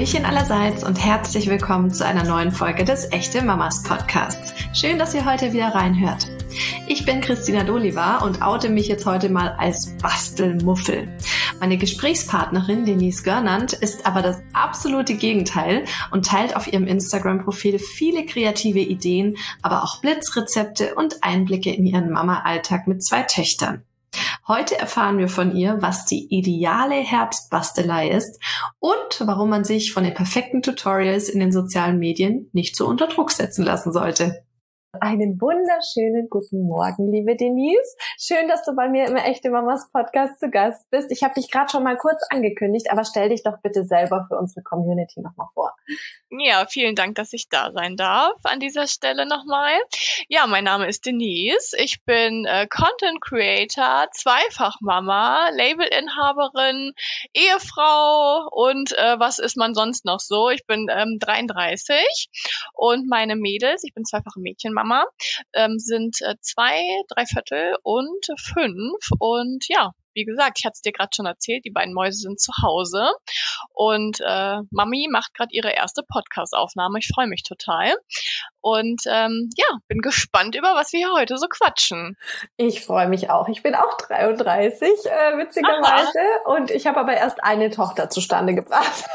Hallöchen allerseits und herzlich willkommen zu einer neuen Folge des Echte Mamas Podcasts. Schön, dass ihr heute wieder reinhört. Ich bin Christina Doliva und oute mich jetzt heute mal als Bastelmuffel. Meine Gesprächspartnerin Denise Görnand ist aber das absolute Gegenteil und teilt auf ihrem Instagram-Profil viele kreative Ideen, aber auch Blitzrezepte und Einblicke in ihren Mama-Alltag mit 2 Töchtern. Heute erfahren wir von ihr, was die ideale Herbstbastelei ist und warum man sich von den perfekten Tutorials in den sozialen Medien nicht so unter Druck setzen lassen sollte. Einen wunderschönen guten Morgen, liebe Denise. Schön, dass du bei mir im Echte Mamas Podcast zu Gast bist. Ich habe dich gerade schon mal kurz angekündigt, aber stell dich doch bitte selber für unsere Community nochmal vor. Ja, vielen Dank, dass ich da sein darf an dieser Stelle nochmal. Ja, mein Name ist Denise. Ich bin Content Creator, Zweifachmama, Labelinhaberin, Ehefrau und was ist man sonst noch so? Ich bin 33 und meine Mädels, ich bin zweifache Mädchenmama, sind 2, 3/4 und 5 und ja, wie gesagt, ich hatte es dir gerade schon erzählt, die beiden Mäuse sind zu Hause und Mami macht gerade ihre erste Podcast-Aufnahme. Ich freue mich total und bin gespannt, über was wir hier heute so quatschen. Ich freue mich auch. Ich bin auch 33, witzigerweise. Aha. Und ich habe aber erst eine Tochter zustande gebracht.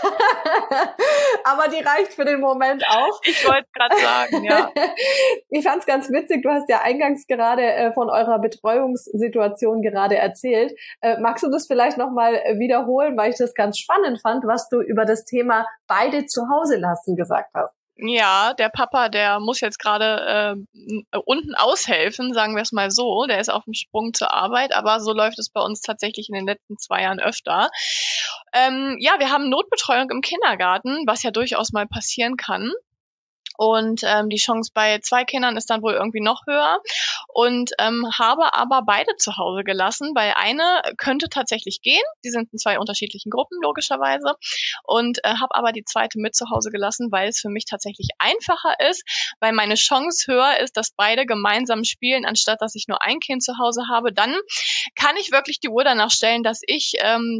Aber die reicht für den Moment auch. Ich wollte gerade sagen, ja. Ich fand es ganz witzig. Du hast ja eingangs gerade von eurer Betreuungssituation gerade erzählt. Magst du das vielleicht nochmal wiederholen, weil ich das ganz spannend fand, was du über das Thema beide zu Hause lassen gesagt hast? Ja, der Papa, der muss jetzt gerade unten aushelfen, sagen wir es mal so. Der ist auf dem Sprung zur Arbeit, aber so läuft es bei uns tatsächlich in den letzten 2 Jahren öfter. Wir haben Notbetreuung im Kindergarten, was ja durchaus mal passieren kann. Und die Chance bei 2 Kindern ist dann wohl irgendwie noch höher und habe aber beide zu Hause gelassen, weil eine könnte tatsächlich gehen. Die sind in 2 unterschiedlichen Gruppen logischerweise und habe aber die zweite mit zu Hause gelassen, weil es für mich tatsächlich einfacher ist, weil meine Chance höher ist, dass beide gemeinsam spielen, anstatt dass ich nur ein Kind zu Hause habe. Dann kann ich wirklich die Uhr danach stellen, dass ich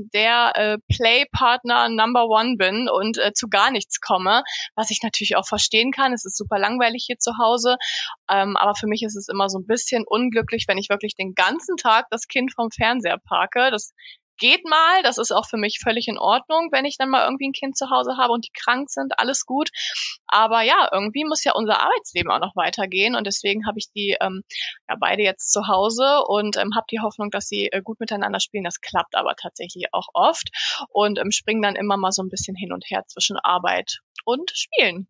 der Play-Partner Number One bin und zu gar nichts komme, was ich natürlich auch verstehen kann. Es ist super langweilig hier zu Hause, aber für mich ist es immer so ein bisschen unglücklich, wenn ich wirklich den ganzen Tag das Kind vom Fernseher parke. Das geht mal, das ist auch für mich völlig in Ordnung, wenn ich dann mal irgendwie ein Kind zu Hause habe und die krank sind, alles gut. Aber ja, irgendwie muss ja unser Arbeitsleben auch noch weitergehen und deswegen habe ich die beide jetzt zu Hause und habe die Hoffnung, dass sie gut miteinander spielen. Das klappt aber tatsächlich auch oft und springen dann immer mal so ein bisschen hin und her zwischen Arbeit und Spielen.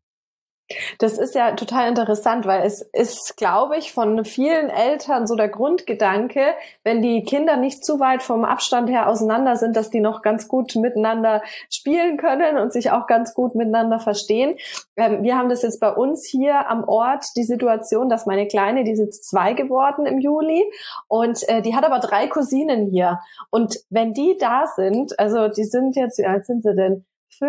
Das ist ja total interessant, weil es ist, glaube ich, von vielen Eltern so der Grundgedanke, wenn die Kinder nicht zu weit vom Abstand her auseinander sind, dass die noch ganz gut miteinander spielen können und sich auch ganz gut miteinander verstehen. Wir haben das jetzt bei uns hier am Ort, die Situation, dass meine Kleine, die ist jetzt 2 geworden im Juli und die hat aber 3 Cousinen hier. Und wenn die da sind, also die sind jetzt, wie alt sind sie denn?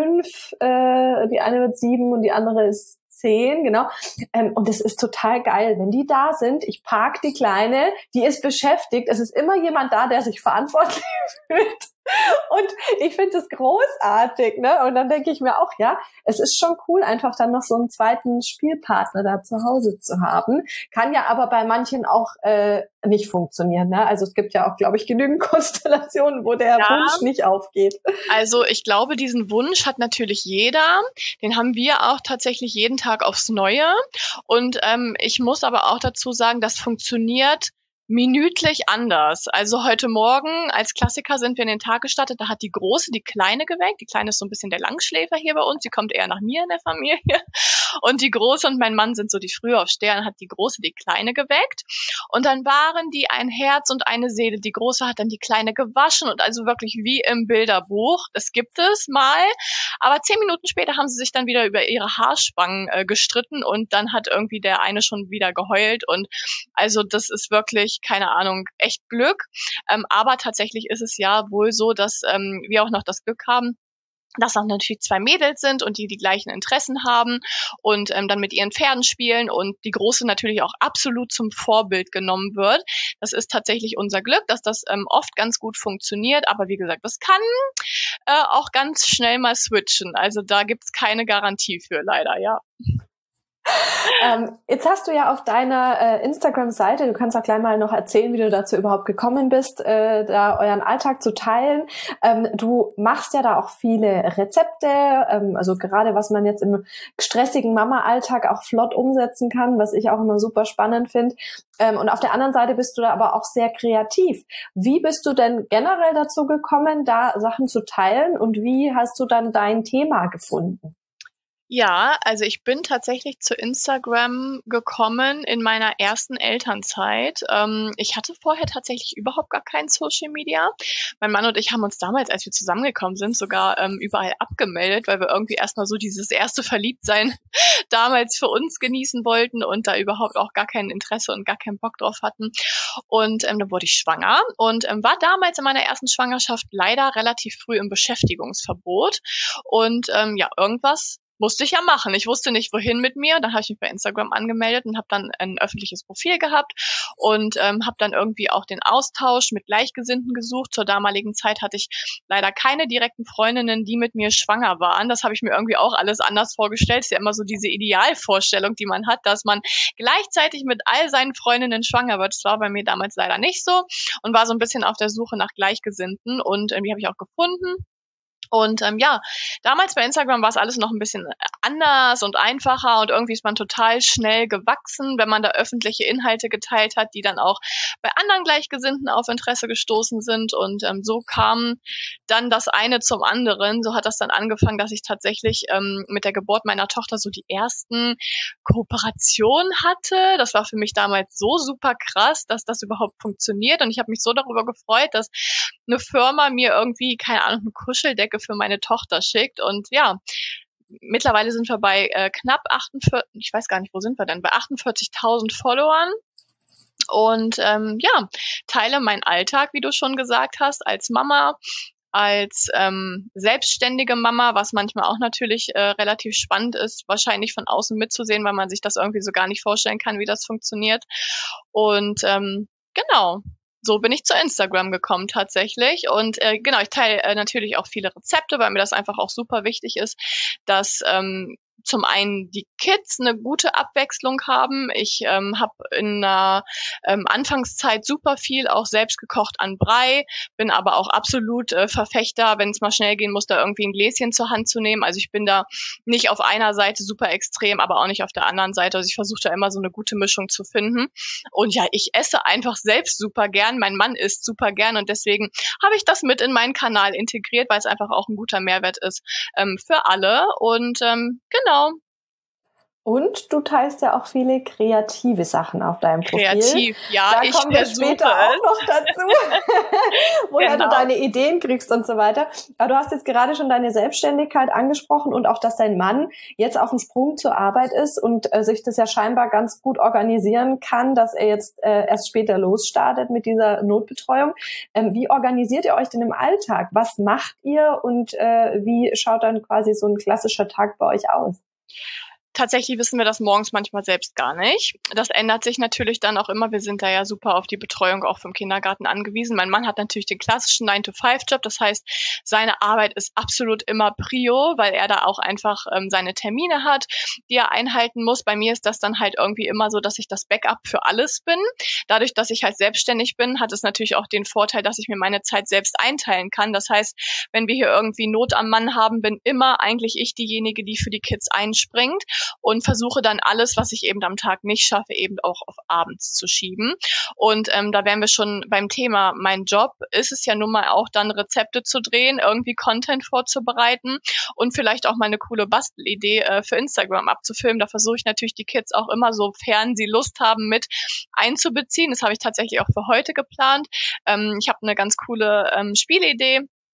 5, die eine wird 7 und die andere ist 10, genau. Und es ist total geil, wenn die da sind. Ich park die Kleine, die ist beschäftigt. Es ist immer jemand da, der sich verantwortlich fühlt. Und ich finde das großartig, ne? Und dann denke ich mir auch, ja, es ist schon cool, einfach dann noch so einen zweiten Spielpartner da zu Hause zu haben. Kann ja aber bei manchen auch nicht funktionieren, ne? Also es gibt ja auch, glaube ich, genügend Konstellationen, wo der Wunsch nicht aufgeht. Also ich glaube, diesen Wunsch hat natürlich jeder. Den haben wir auch tatsächlich jeden Tag aufs Neue. Und ich muss aber auch dazu sagen, das funktioniert minütlich anders. Also heute Morgen als Klassiker sind wir in den Tag gestartet, da hat die Große die Kleine geweckt. Die Kleine ist so ein bisschen der Langschläfer hier bei uns, die kommt eher nach mir in der Familie. Und die Große und mein Mann sind so die Frühaufsteher, dann hat die Große die Kleine geweckt. Und dann waren die ein Herz und eine Seele. Die Große hat dann die Kleine gewaschen und also wirklich wie im Bilderbuch. Das gibt es mal. Aber 10 Minuten später haben sie sich dann wieder über ihre Haarspangen gestritten und dann hat irgendwie der eine schon wieder geheult und also das ist wirklich, keine Ahnung, echt Glück. Aber tatsächlich ist es ja wohl so, dass wir auch noch das Glück haben, dass das natürlich 2 Mädels sind und die gleichen Interessen haben und dann mit ihren Pferden spielen und die Große natürlich auch absolut zum Vorbild genommen wird. Das ist tatsächlich unser Glück, dass das oft ganz gut funktioniert, aber wie gesagt, das kann auch ganz schnell mal switchen. Also da gibt's keine Garantie für, leider, ja. Jetzt hast du ja auf deiner Instagram-Seite, du kannst auch gleich mal noch erzählen, wie du dazu überhaupt gekommen bist, da euren Alltag zu teilen. Du machst ja da auch viele Rezepte, also gerade was man jetzt im stressigen Mama-Alltag auch flott umsetzen kann, was ich auch immer super spannend finde. Und auf der anderen Seite bist du da aber auch sehr kreativ. Wie bist du denn generell dazu gekommen, da Sachen zu teilen und wie hast du dann dein Thema gefunden? Ja, also ich bin tatsächlich zu Instagram gekommen in meiner ersten Elternzeit. Ich hatte vorher tatsächlich überhaupt gar kein Social Media. Mein Mann und ich haben uns damals, als wir zusammengekommen sind, sogar überall abgemeldet, weil wir irgendwie erstmal so dieses erste Verliebtsein damals für uns genießen wollten und da überhaupt auch gar kein Interesse und gar keinen Bock drauf hatten. Und dann wurde ich schwanger und war damals in meiner ersten Schwangerschaft leider relativ früh im Beschäftigungsverbot. Und ja, irgendwas musste ich ja machen. Ich wusste nicht, wohin mit mir. Dann habe ich mich bei Instagram angemeldet und habe dann ein öffentliches Profil gehabt und habe dann irgendwie auch den Austausch mit Gleichgesinnten gesucht. Zur damaligen Zeit hatte ich leider keine direkten Freundinnen, die mit mir schwanger waren. Das habe ich mir irgendwie auch alles anders vorgestellt. Ist ja immer so diese Idealvorstellung, die man hat, dass man gleichzeitig mit all seinen Freundinnen schwanger wird. Das war bei mir damals leider nicht so und war so ein bisschen auf der Suche nach Gleichgesinnten und die habe ich auch gefunden. Und ja, damals bei Instagram war es alles noch ein bisschen anders und einfacher und irgendwie ist man total schnell gewachsen, wenn man da öffentliche Inhalte geteilt hat, die dann auch bei anderen Gleichgesinnten auf Interesse gestoßen sind. Und so kam dann das eine zum anderen. So hat das dann angefangen, dass ich tatsächlich mit der Geburt meiner Tochter so die ersten Kooperationen hatte. Das war für mich damals so super krass, dass das überhaupt funktioniert. Und ich habe mich so darüber gefreut, dass eine Firma mir irgendwie, keine Ahnung, eine Kuscheldecke für meine Tochter schickt. Und ja, mittlerweile sind wir bei knapp 48, ich weiß gar nicht, wo sind wir denn, bei 48.000 Followern. Und ja, teile meinen Alltag, wie du schon gesagt hast, als Mama, als selbstständige Mama, was manchmal auch natürlich relativ spannend ist, wahrscheinlich von außen mitzusehen, weil man sich das irgendwie so gar nicht vorstellen kann, wie das funktioniert. Und genau, so bin ich zu Instagram gekommen tatsächlich. Und genau, ich teile natürlich auch viele Rezepte, weil mir das einfach auch super wichtig ist, dass zum einen die Kids eine gute Abwechslung haben. Ich habe in einer Anfangszeit super viel auch selbst gekocht an Brei, bin aber auch absolut Verfechter, wenn es mal schnell gehen muss, da irgendwie ein Gläschen zur Hand zu nehmen. Also ich bin da nicht auf einer Seite super extrem, aber auch nicht auf der anderen Seite. Also ich versuche da immer so eine gute Mischung zu finden. Und ja, ich esse einfach selbst super gern. Mein Mann isst super gern und deswegen habe ich das mit in meinen Kanal integriert, weil es einfach auch ein guter Mehrwert ist für alle. Und genau. Und du teilst ja auch viele kreative Sachen auf deinem Profil. Kreativ, ja, da kommen wir später auch noch dazu, woher du deine Ideen kriegst und so weiter. Aber du hast jetzt gerade schon deine Selbstständigkeit angesprochen und auch, dass dein Mann jetzt auf dem Sprung zur Arbeit ist und sich das ja scheinbar ganz gut organisieren kann, dass er jetzt erst später losstartet mit dieser Notbetreuung. Wie organisiert ihr euch denn im Alltag? Was macht ihr und wie schaut dann quasi so ein klassischer Tag bei euch aus? Tatsächlich wissen wir das morgens manchmal selbst gar nicht. Das ändert sich natürlich dann auch immer. Wir sind da ja super auf die Betreuung auch vom Kindergarten angewiesen. Mein Mann hat natürlich den klassischen 9-to-5-Job. Das heißt, seine Arbeit ist absolut immer Prio, weil er da auch einfach seine Termine hat, die er einhalten muss. Bei mir ist das dann halt irgendwie immer so, dass ich das Backup für alles bin. Dadurch, dass ich halt selbstständig bin, hat es natürlich auch den Vorteil, dass ich mir meine Zeit selbst einteilen kann. Das heißt, wenn wir hier irgendwie Not am Mann haben, bin immer eigentlich ich diejenige, die für die Kids einspringt. Und versuche dann alles, was ich eben am Tag nicht schaffe, eben auch auf abends zu schieben. Und da wären wir schon beim Thema. Mein Job ist es ja nun mal auch dann Rezepte zu drehen, irgendwie Content vorzubereiten und vielleicht auch mal eine coole Bastelidee für Instagram abzufilmen. Da versuche ich natürlich die Kids auch immer, sofern sie Lust haben, mit einzubeziehen. Das habe ich tatsächlich auch für heute geplant. Ich habe eine ganz coole Spielidee,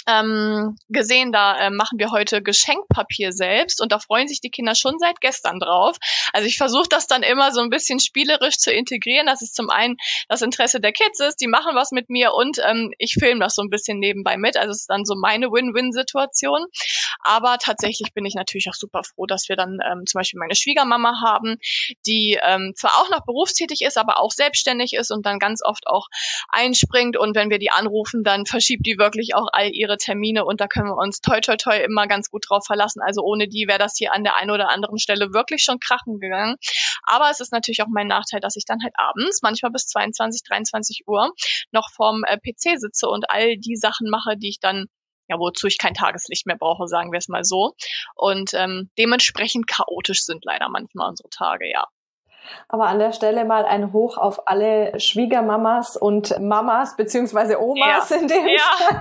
gesehen, da machen wir heute Geschenkpapier selbst und da freuen sich die Kinder schon seit gestern drauf. Also ich versuche das dann immer so ein bisschen spielerisch zu integrieren, dass es zum einen das Interesse der Kids ist, die machen was mit mir und ich filme das so ein bisschen nebenbei mit. Also es ist dann so meine Win-Win-Situation. Aber tatsächlich bin ich natürlich auch super froh, dass wir dann zum Beispiel meine Schwiegermama haben, die zwar auch noch berufstätig ist, aber auch selbstständig ist und dann ganz oft auch einspringt und wenn wir die anrufen, dann verschiebt die wirklich auch all ihre Termine und da können wir uns toi toi toi immer ganz gut drauf verlassen. Also ohne die wäre das hier an der einen oder anderen Stelle wirklich schon krachen gegangen. Aber es ist natürlich auch mein Nachteil, dass ich dann halt abends, manchmal bis 22, 23 Uhr, noch vorm PC sitze und all die Sachen mache, die ich dann, ja, wozu ich kein Tageslicht mehr brauche, sagen wir es mal so. Und dementsprechend chaotisch sind leider manchmal unsere Tage, ja. Aber an der Stelle mal ein Hoch auf alle Schwiegermamas und Mamas beziehungsweise Omas in dem Fall.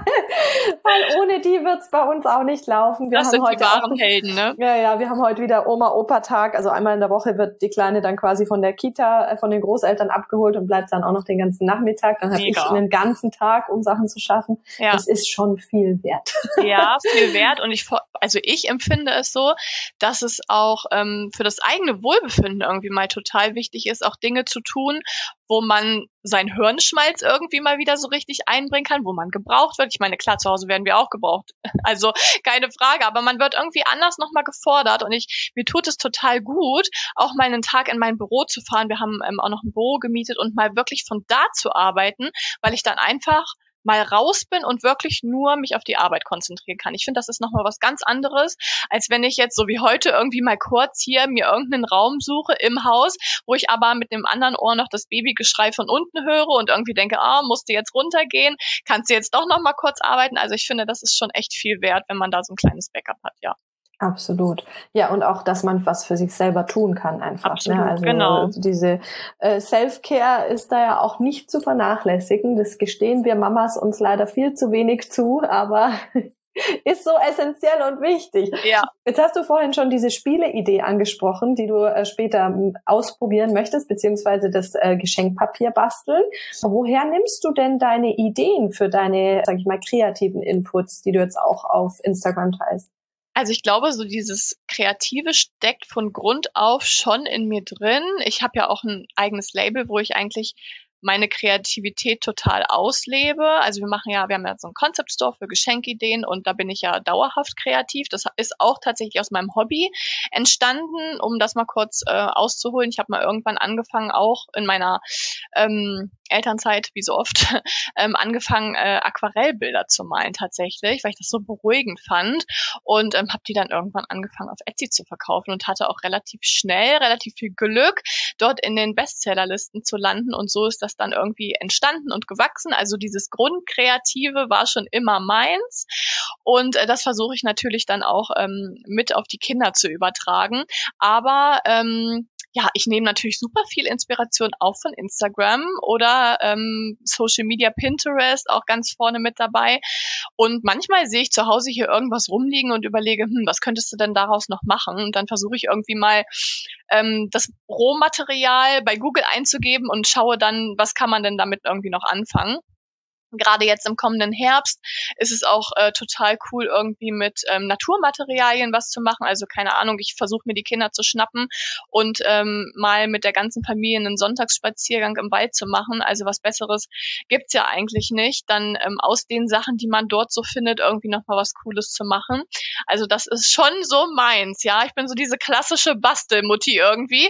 Weil ohne die wird's bei uns auch nicht laufen. Das sind die wahren Helden, ne? Ja, wir haben heute wieder Oma-Opa-Tag. Also einmal in der Woche wird die Kleine dann quasi von der Kita, von den Großeltern abgeholt und bleibt dann auch noch den ganzen Nachmittag. Dann habe ich einen ganzen Tag, um Sachen zu schaffen. Ja. Das ist schon viel wert. Ja, viel wert. Und ich empfinde es so, dass es auch für das eigene Wohlbefinden irgendwie mal total wichtig ist, auch Dinge zu tun, wo man sein Hirnschmalz irgendwie mal wieder so richtig einbringen kann, wo man gebraucht wird. Ich meine, klar, zu Hause werden wir auch gebraucht. Also keine Frage, aber man wird irgendwie anders nochmal gefordert und mir tut es total gut, auch mal einen Tag in mein Büro zu fahren. Wir haben auch noch ein Büro gemietet und mal wirklich von da zu arbeiten, weil ich dann einfach mal raus bin und wirklich nur mich auf die Arbeit konzentrieren kann. Ich finde, das ist nochmal was ganz anderes, als wenn ich jetzt so wie heute irgendwie mal kurz hier mir irgendeinen Raum suche im Haus, wo ich aber mit dem anderen Ohr noch das Babygeschrei von unten höre und irgendwie denke, musst du jetzt runtergehen, kannst du jetzt doch noch mal kurz arbeiten. Also ich finde, das ist schon echt viel wert, wenn man da so ein kleines Backup hat, ja. Absolut. Ja, und auch, dass man was für sich selber tun kann einfach. Absolut, ne? Also genau. Diese Self-Care ist da ja auch nicht zu vernachlässigen. Das gestehen wir Mamas uns leider viel zu wenig zu, aber ist so essentiell und wichtig. Ja. Jetzt hast du vorhin schon diese Spieleidee angesprochen, die du später ausprobieren möchtest, beziehungsweise das Geschenkpapier basteln. Woher nimmst du denn deine Ideen für deine, sag ich mal, kreativen Inputs, die du jetzt auch auf Instagram teilst? Also ich glaube, so dieses Kreative steckt von Grund auf schon in mir drin. Ich habe ja auch ein eigenes Label, wo ich eigentlich meine Kreativität total auslebe. Also wir haben ja so einen Concept Store für Geschenkideen und da bin ich ja dauerhaft kreativ. Das ist auch tatsächlich aus meinem Hobby entstanden, um das mal kurz auszuholen. Ich habe mal irgendwann angefangen, auch in meiner Elternzeit, wie so oft, angefangen, Aquarellbilder zu malen tatsächlich, weil ich das so beruhigend fand und habe die dann irgendwann angefangen auf Etsy zu verkaufen und hatte auch relativ schnell, relativ viel Glück, dort in den Bestsellerlisten zu landen und so ist das dann irgendwie entstanden und gewachsen. Also dieses Grundkreative war schon immer meins und das versuche ich natürlich dann auch mit auf die Kinder zu übertragen, aber ja, ich nehme natürlich super viel Inspiration auch von Instagram oder Social Media, Pinterest auch ganz vorne mit dabei. Und manchmal sehe ich zu Hause hier irgendwas rumliegen und überlege, was könntest du denn daraus noch machen? Und dann versuche ich irgendwie mal das Rohmaterial bei Google einzugeben und schaue dann, was kann man denn damit irgendwie noch anfangen. Gerade jetzt im kommenden Herbst ist es auch total cool, irgendwie mit Naturmaterialien was zu machen. Also keine Ahnung, ich versuche mir die Kinder zu schnappen und mal mit der ganzen Familie einen Sonntagsspaziergang im Wald zu machen. Also was Besseres gibt's ja eigentlich nicht. Dann aus den Sachen, die man dort so findet, irgendwie nochmal was Cooles zu machen. Also das ist schon so meins, ja. Ich bin so diese klassische Bastelmutti irgendwie,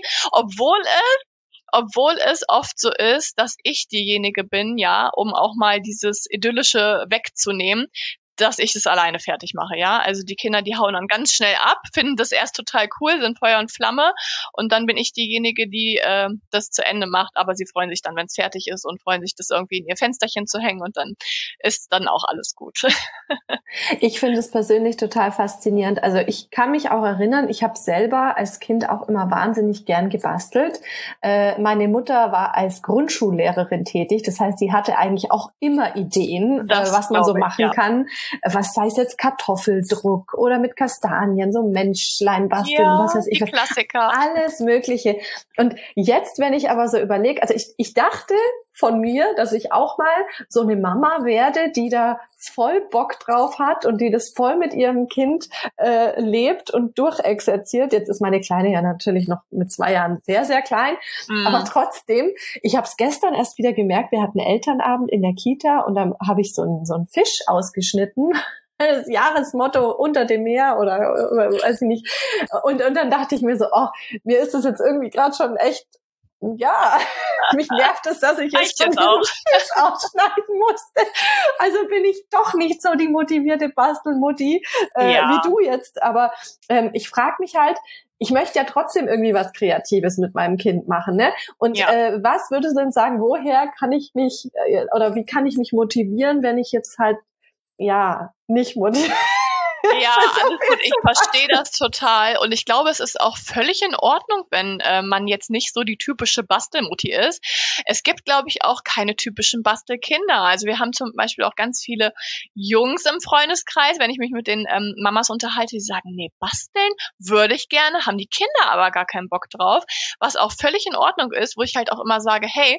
obwohl es oft so ist, dass ich diejenige bin, ja, um auch mal dieses Idyllische wegzunehmen, dass ich es alleine fertig mache, ja. Also die Kinder, die hauen dann ganz schnell ab, finden das erst total cool, sind Feuer und Flamme und dann bin ich diejenige, die das zu Ende macht, aber sie freuen sich dann, wenn es fertig ist und freuen sich, das irgendwie in ihr Fensterchen zu hängen und dann ist dann auch alles gut. Ich finde es persönlich total faszinierend. Also ich kann mich auch erinnern, ich habe selber als Kind auch immer wahnsinnig gern gebastelt. Meine Mutter war als Grundschullehrerin tätig, das heißt, sie hatte eigentlich auch immer Ideen, was man so machen kann. Was sei es jetzt Kartoffeldruck oder mit Kastanien, so Menschlein basteln, was weiß ich. Die Klassiker. Alles Mögliche. Und jetzt, wenn ich aber so überlege, also ich dachte von mir, dass ich auch mal so eine Mama werde, die da voll Bock drauf hat und die das voll mit ihrem Kind lebt und durchexerziert. Jetzt ist meine Kleine ja natürlich noch mit 2 Jahren sehr, sehr klein, aber trotzdem, ich habe es gestern erst wieder gemerkt, wir hatten Elternabend in der Kita und dann habe ich so einen Fisch ausgeschnitten. Das Jahresmotto unter dem Meer oder weiß ich nicht. Und dann dachte ich mir so, mir ist das jetzt irgendwie gerade schon echt, ja, mich nervt es, dass ich jetzt schon diesen Fisch ausschneiden musste. Also bin ich doch nicht so die motivierte Bastelmutti wie du jetzt. Aber ich frage mich halt, ich möchte ja trotzdem irgendwie was Kreatives mit meinem Kind machen, ne? Und was würdest du denn sagen, woher kann ich mich oder wie kann ich mich motivieren, wenn ich jetzt halt nicht motiviert. Ja, alles gut. Ich verstehe das total. Und ich glaube, es ist auch völlig in Ordnung, wenn man jetzt nicht so die typische Bastelmutti ist. Es gibt, glaube ich, auch keine typischen Bastelkinder. Also wir haben zum Beispiel auch ganz viele Jungs im Freundeskreis. Wenn ich mich mit den Mamas unterhalte, die sagen, nee, basteln würde ich gerne, haben die Kinder aber gar keinen Bock drauf. Was auch völlig in Ordnung ist, wo ich halt auch immer sage, hey,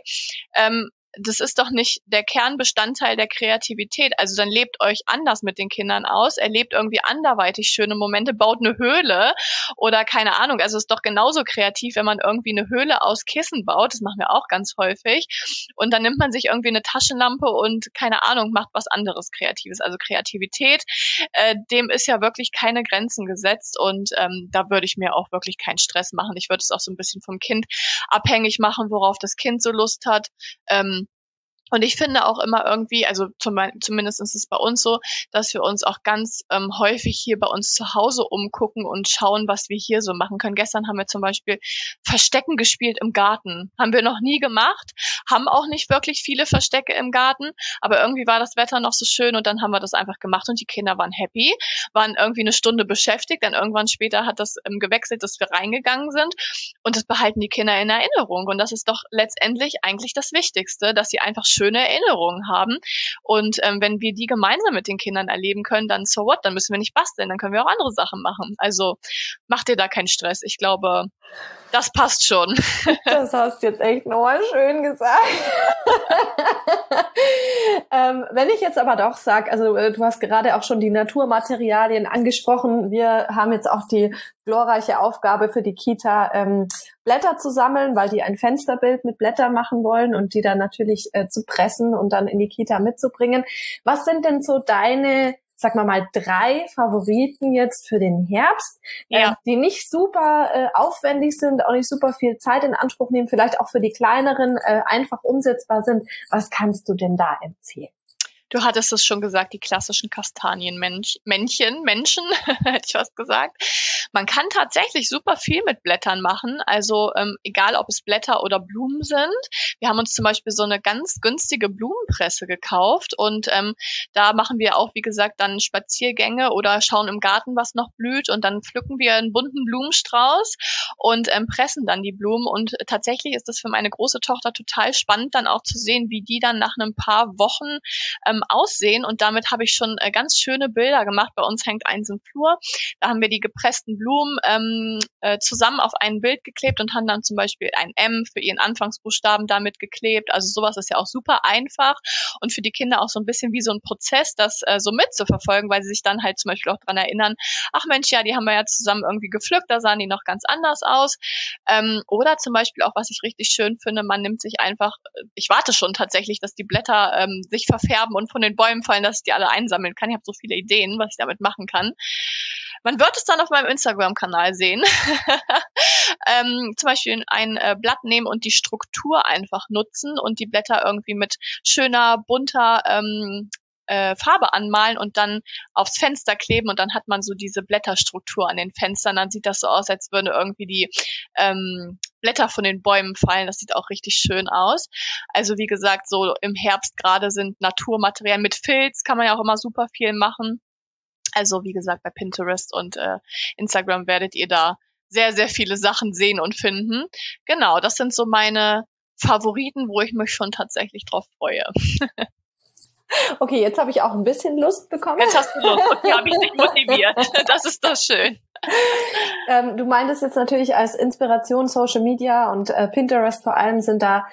das ist doch nicht der Kernbestandteil der Kreativität. Also dann lebt euch anders mit den Kindern aus, erlebt irgendwie anderweitig schöne Momente, baut eine Höhle oder keine Ahnung. Also es ist doch genauso kreativ, wenn man irgendwie eine Höhle aus Kissen baut. Das machen wir auch ganz häufig. Und dann nimmt man sich irgendwie eine Taschenlampe und keine Ahnung, macht was anderes Kreatives. Also Kreativität, dem ist ja wirklich keine Grenzen gesetzt und da würde ich mir auch wirklich keinen Stress machen. Ich würde es auch so ein bisschen vom Kind abhängig machen, worauf das Kind so Lust hat. Und ich finde auch immer irgendwie, also zumindest ist es bei uns so, dass wir uns auch ganz häufig hier bei uns zu Hause umgucken und schauen, was wir hier so machen können. Gestern haben wir zum Beispiel Verstecken gespielt im Garten. Haben wir noch nie gemacht, haben auch nicht wirklich viele Verstecke im Garten, aber irgendwie war das Wetter noch so schön und dann haben wir das einfach gemacht und die Kinder waren happy, waren irgendwie eine Stunde beschäftigt, dann irgendwann später hat das gewechselt, dass wir reingegangen sind und das behalten die Kinder in Erinnerung und das ist doch letztendlich eigentlich das Wichtigste, dass sie einfach schöne Erinnerungen haben. Und wenn wir die gemeinsam mit den Kindern erleben können, dann so what, dann müssen wir nicht basteln, dann können wir auch andere Sachen machen. Also mach dir da keinen Stress. Ich glaube, das passt schon. Das hast du jetzt echt nochmal schön gesagt. Wenn ich jetzt aber doch sage, also du hast gerade auch schon die Naturmaterialien angesprochen. Wir haben jetzt auch die glorreiche Aufgabe für die Kita, Blätter zu sammeln, weil die ein Fensterbild mit Blättern machen wollen und die dann natürlich zu pressen und dann in die Kita mitzubringen. Was sind denn so deine, sag mal 3 Favoriten jetzt für den Herbst, die nicht super aufwendig sind, auch nicht super viel Zeit in Anspruch nehmen, vielleicht auch für die kleineren einfach umsetzbar sind. Was kannst du denn da empfehlen? Du hattest es schon gesagt, die klassischen Kastanienmenschen, hätte ich fast gesagt. Man kann tatsächlich super viel mit Blättern machen, also egal, ob es Blätter oder Blumen sind. Wir haben uns zum Beispiel so eine ganz günstige Blumenpresse gekauft und da machen wir auch, wie gesagt, dann Spaziergänge oder schauen im Garten, was noch blüht und dann pflücken wir einen bunten Blumenstrauß und pressen dann die Blumen und tatsächlich ist das für meine große Tochter total spannend, dann auch zu sehen, wie die dann nach ein paar Wochen aussehen und damit habe ich schon ganz schöne Bilder gemacht. Bei uns hängt eins im Flur, da haben wir die gepressten Blumen zusammen auf ein Bild geklebt und haben dann zum Beispiel ein M für ihren Anfangsbuchstaben damit geklebt. Also sowas ist ja auch super einfach und für die Kinder auch so ein bisschen wie so ein Prozess, das so mitzuverfolgen, weil sie sich dann halt zum Beispiel auch dran erinnern, ach Mensch, ja, die haben wir ja zusammen irgendwie gepflückt, da sahen die noch ganz anders aus. Oder zum Beispiel auch, was ich richtig schön finde, man nimmt sich einfach, ich warte schon tatsächlich, dass die Blätter sich verfärben und von den Bäumen fallen, dass ich die alle einsammeln kann. Ich habe so viele Ideen, was ich damit machen kann. Man wird es dann auf meinem Instagram-Kanal sehen. Zum Beispiel ein Blatt nehmen und die Struktur einfach nutzen und die Blätter irgendwie mit schöner, bunter Farbe anmalen und dann aufs Fenster kleben und dann hat man so diese Blätterstruktur an den Fenstern. Dann sieht das so aus, als würden irgendwie die Blätter von den Bäumen fallen. Das sieht auch richtig schön aus. Also wie gesagt, so im Herbst gerade sind Naturmaterialien mit Filz, kann man ja auch immer super viel machen. Also wie gesagt, bei Pinterest und Instagram werdet ihr da sehr, sehr viele Sachen sehen und finden. Genau, das sind so meine Favoriten, wo ich mich schon tatsächlich drauf freue. Okay, jetzt habe ich auch ein bisschen Lust bekommen. Jetzt hast du Lust. Okay, habe ich dich motiviert. Das ist doch schön. Du meintest jetzt natürlich als Inspiration Social Media und Pinterest vor allem sind da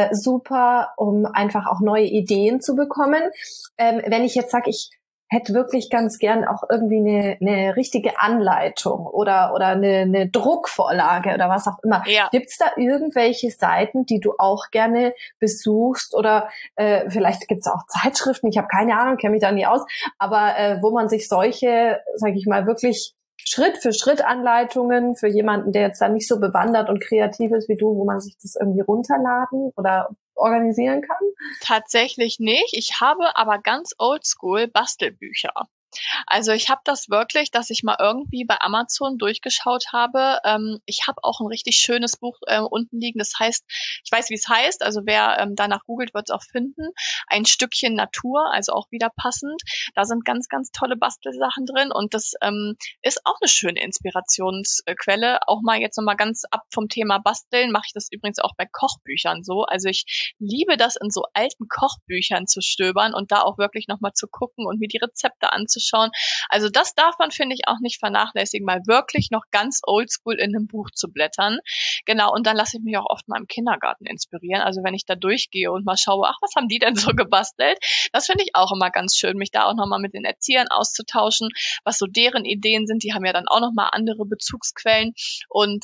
super, um einfach auch neue Ideen zu bekommen. Wenn ich jetzt sage, ich hätte wirklich ganz gern auch irgendwie eine richtige Anleitung oder eine Druckvorlage oder was auch immer. Ja. Gibt's da irgendwelche Seiten, die du auch gerne besuchst oder vielleicht gibt's auch Zeitschriften, ich habe keine Ahnung, kenne mich da nie aus, aber wo man sich solche, sage ich mal, wirklich Schritt für Schritt Anleitungen für jemanden, der jetzt da nicht so bewandert und kreativ ist wie du, wo man sich das irgendwie runterladen oder organisieren kann? Tatsächlich nicht. Ich habe aber ganz oldschool Bastelbücher. Also ich habe das wirklich, dass ich mal irgendwie bei Amazon durchgeschaut habe. Ich habe auch ein richtig schönes Buch unten liegen. Das heißt, ich weiß, wie es heißt. Also wer danach googelt, wird es auch finden. Ein Stückchen Natur, also auch wieder passend. Da sind ganz, ganz tolle Bastelsachen drin. Und das ist auch eine schöne Inspirationsquelle. Auch mal jetzt nochmal ganz ab vom Thema Basteln mache ich das übrigens auch bei Kochbüchern so. Also ich liebe das, in so alten Kochbüchern zu stöbern und da auch wirklich nochmal zu gucken und mir die Rezepte anzuschauen. Also das darf man, finde ich, auch nicht vernachlässigen, mal wirklich noch ganz oldschool in einem Buch zu blättern. Genau, und dann lasse ich mich auch oft mal im Kindergarten inspirieren. Also wenn ich da durchgehe und mal schaue, ach, was haben die denn so gebastelt? Das finde ich auch immer ganz schön, mich da auch nochmal mit den Erziehern auszutauschen, was so deren Ideen sind. Die haben ja dann auch nochmal andere Bezugsquellen und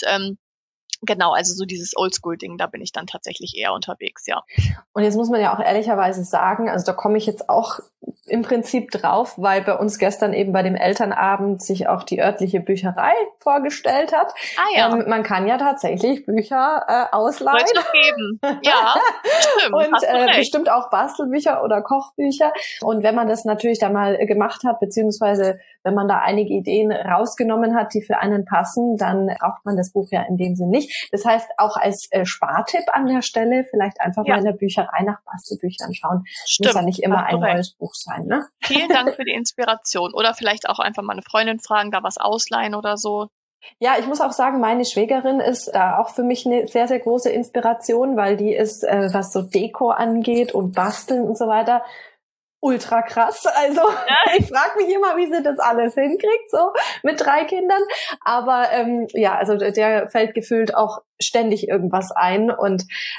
genau, also so dieses Oldschool-Ding, da bin ich dann tatsächlich eher unterwegs, ja. Und jetzt muss man ja auch ehrlicherweise sagen, also da komme ich jetzt auch im Prinzip drauf, weil bei uns gestern eben bei dem Elternabend sich auch die örtliche Bücherei vorgestellt hat. Ah ja. Man kann ja tatsächlich Bücher ausleihen. Soll es noch geben. Ja, stimmt. Und bestimmt auch Bastelbücher oder Kochbücher. Und wenn man das natürlich dann mal gemacht hat, beziehungsweise wenn man da einige Ideen rausgenommen hat, die für einen passen, dann braucht man das Buch ja in dem Sinne nicht. Das heißt, auch als Spartipp an der Stelle, vielleicht einfach mal in der Bücherei nach Bastelbüchern schauen. Stimmt, muss ja nicht immer ein neues Buch sein, ne? Vielen Dank für die Inspiration. Oder vielleicht auch einfach mal eine Freundin fragen, da was ausleihen oder so. Ja, ich muss auch sagen, meine Schwägerin ist da auch für mich eine sehr, sehr große Inspiration, weil die ist, was so Deko angeht und Basteln und so weiter, ultra krass. Also ich frage mich immer, wie sie das alles hinkriegt, so mit 3 Kindern. Aber ja, also der fällt gefühlt auch ständig irgendwas ein. Und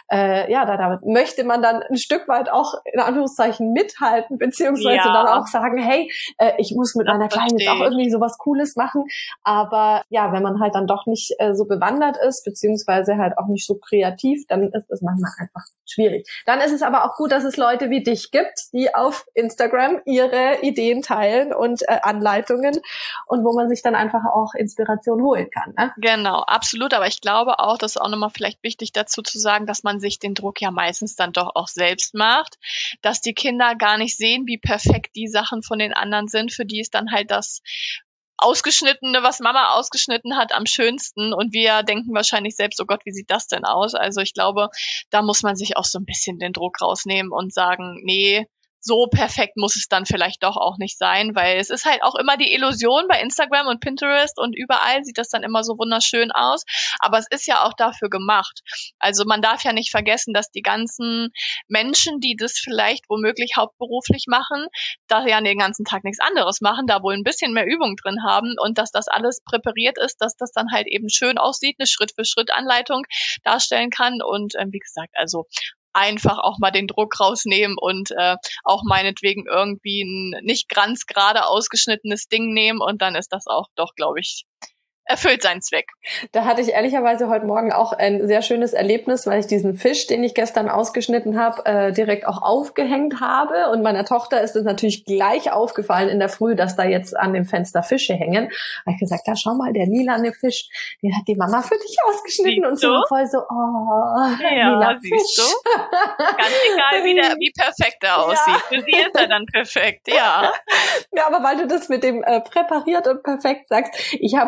da möchte man dann ein Stück weit auch in Anführungszeichen mithalten, beziehungsweise dann auch sagen, hey, ich muss mit meiner Kleinen jetzt auch irgendwie sowas Cooles machen. Aber ja, wenn man halt dann doch nicht so bewandert ist, beziehungsweise halt auch nicht so kreativ, dann ist das manchmal einfach schwierig. Dann ist es aber auch gut, dass es Leute wie dich gibt, die auf Instagram ihre Ideen teilen und Anleitungen und wo man sich dann einfach auch Inspiration holen kann. Ne? Genau, absolut. Aber ich glaube auch, das ist auch nochmal vielleicht wichtig dazu zu sagen, dass man sich den Druck ja meistens dann doch auch selbst macht, dass die Kinder gar nicht sehen, wie perfekt die Sachen von den anderen sind. Für die ist dann halt das Ausgeschnittene, was Mama ausgeschnitten hat, am schönsten. Und wir denken wahrscheinlich selbst, oh Gott, wie sieht das denn aus? Also ich glaube, da muss man sich auch so ein bisschen den Druck rausnehmen und sagen, nee, so perfekt muss es dann vielleicht doch auch nicht sein, weil es ist halt auch immer die Illusion bei Instagram und Pinterest und überall sieht das dann immer so wunderschön aus, aber es ist ja auch dafür gemacht. Also man darf ja nicht vergessen, dass die ganzen Menschen, die das vielleicht womöglich hauptberuflich machen, da ja den ganzen Tag nichts anderes machen, da wohl ein bisschen mehr Übung drin haben und dass das alles präpariert ist, dass das dann halt eben schön aussieht, eine Schritt-für-Schritt-Anleitung darstellen kann und wie gesagt, also einfach auch mal den Druck rausnehmen und auch meinetwegen irgendwie ein nicht ganz gerade ausgeschnittenes Ding nehmen und dann ist das auch doch, glaube ich, erfüllt seinen Zweck. Da hatte ich ehrlicherweise heute Morgen auch ein sehr schönes Erlebnis, weil ich diesen Fisch, den ich gestern ausgeschnitten habe, direkt auch aufgehängt habe. Und meiner Tochter ist es natürlich gleich aufgefallen in der Früh, dass da jetzt an dem Fenster Fische hängen. Da habe ich gesagt, da schau mal, der lilane Fisch, den hat die Mama für dich ausgeschnitten. Siehst und sie war voll so, oh, ja, siehst du? Ganz egal, wie perfekt er aussieht. Für sie ist er dann perfekt, ja. Ja, aber weil du das mit dem präpariert und perfekt sagst, ich habe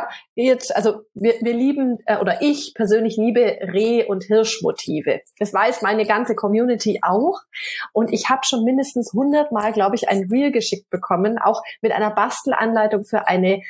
probiert, also wir lieben, oder ich persönlich liebe Reh- und Hirschmotive. Das weiß meine ganze Community auch. Und ich habe schon mindestens 100-mal, glaube ich, ein Reel geschickt bekommen, auch mit einer Bastelanleitung für eine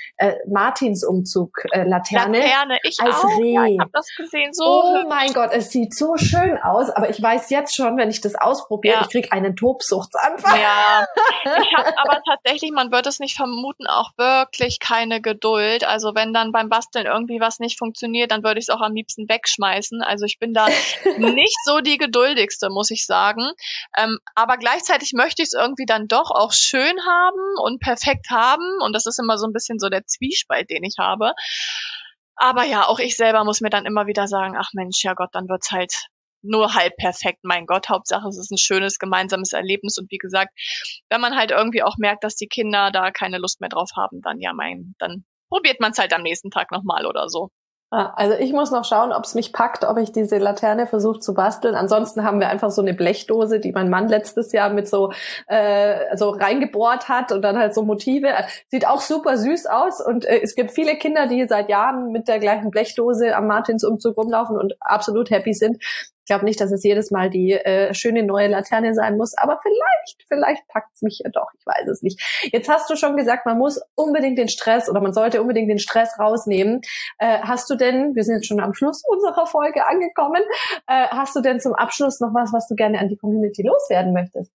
Martinsumzug-Laterne. Ich als auch. Reh. Ja, ich habe das gesehen. So Oh hübsch. mein Gott, es sieht so schön aus, aber ich weiß jetzt schon, wenn ich das ausprobiere, ich kriege einen Tobsuchtsanfall. Ja, ich habe aber tatsächlich, man wird es nicht vermuten, auch wirklich keine Geduld. Also wenn dann beim Basteln irgendwie was nicht funktioniert, dann würde ich es auch am liebsten wegschmeißen. Also ich bin da nicht so die geduldigste, muss ich sagen. Aber gleichzeitig möchte ich es irgendwie dann doch auch schön haben und perfekt haben. Und das ist immer so ein bisschen so der Zwiespalt, den ich habe. Aber ja, auch ich selber muss mir dann immer wieder sagen, ach Mensch, ja Gott, dann wird's halt nur halb perfekt. Mein Gott, Hauptsache es ist ein schönes gemeinsames Erlebnis. Und wie gesagt, wenn man halt irgendwie auch merkt, dass die Kinder da keine Lust mehr drauf haben, dann dann probiert man es halt am nächsten Tag nochmal oder so. Also ich muss noch schauen, ob es mich packt, ob ich diese Laterne versuche zu basteln. Ansonsten haben wir einfach so eine Blechdose, die mein Mann letztes Jahr mit so reingebohrt hat und dann halt so Motive. Sieht auch super süß aus und es gibt viele Kinder, die seit Jahren mit der gleichen Blechdose am Martinsumzug rumlaufen und absolut happy sind. Ich glaube nicht, dass es jedes Mal die schöne neue Laterne sein muss, aber vielleicht packt es mich ja doch, ich weiß es nicht. Jetzt hast du schon gesagt, man muss unbedingt den Stress oder man sollte unbedingt den Stress rausnehmen. Hast du denn, wir sind jetzt schon am Schluss unserer Folge angekommen, hast du denn zum Abschluss noch was du gerne an die Community loswerden möchtest?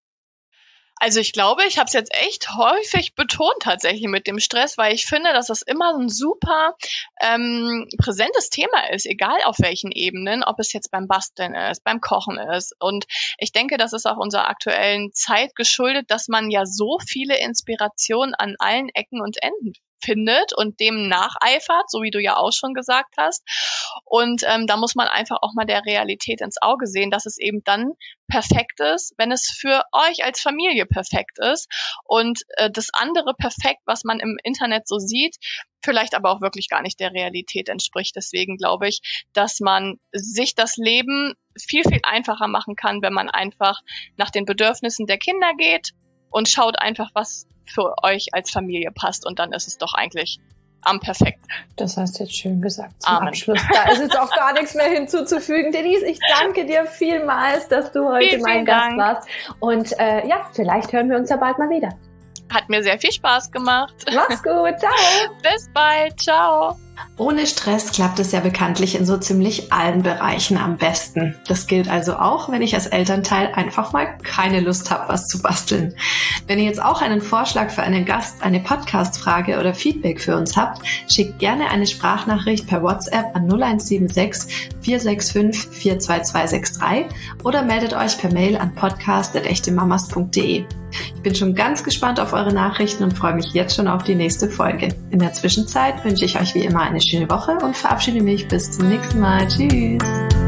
Also ich glaube, ich habe es jetzt echt häufig betont tatsächlich mit dem Stress, weil ich finde, dass das immer ein super präsentes Thema ist, egal auf welchen Ebenen, ob es jetzt beim Basteln ist, beim Kochen ist. Und ich denke, das ist auch unserer aktuellen Zeit geschuldet, dass man ja so viele Inspirationen an allen Ecken und Enden findet und dem nacheifert, so wie du ja auch schon gesagt hast. Und da muss man einfach auch mal der Realität ins Auge sehen, dass es eben dann perfekt ist, wenn es für euch als Familie perfekt ist und das andere perfekt, was man im Internet so sieht, vielleicht aber auch wirklich gar nicht der Realität entspricht. Deswegen glaube ich, dass man sich das Leben viel, viel einfacher machen kann, wenn man einfach nach den Bedürfnissen der Kinder geht und schaut einfach, was für euch als Familie passt. Und dann ist es doch eigentlich am perfekt. Das hast du jetzt schön gesagt zum Abschluss. Da ist jetzt auch gar nichts mehr hinzuzufügen. Denise, ich danke dir vielmals, dass du heute mein Gast warst. Und vielleicht hören wir uns ja bald mal wieder. Hat mir sehr viel Spaß gemacht. Mach's gut, ciao. Bis bald, ciao. Ohne Stress klappt es ja bekanntlich in so ziemlich allen Bereichen am besten. Das gilt also auch, wenn ich als Elternteil einfach mal keine Lust habe, was zu basteln. Wenn ihr jetzt auch einen Vorschlag für einen Gast, eine Podcast-Frage oder Feedback für uns habt, schickt gerne eine Sprachnachricht per WhatsApp an 0176 465 42263 oder meldet euch per Mail an podcast@echtemamas.de. Ich bin schon ganz gespannt auf eure Nachrichten und freue mich jetzt schon auf die nächste Folge. In der Zwischenzeit wünsche ich euch wie immer eine schöne Woche und verabschiede mich bis zum nächsten Mal. Tschüss!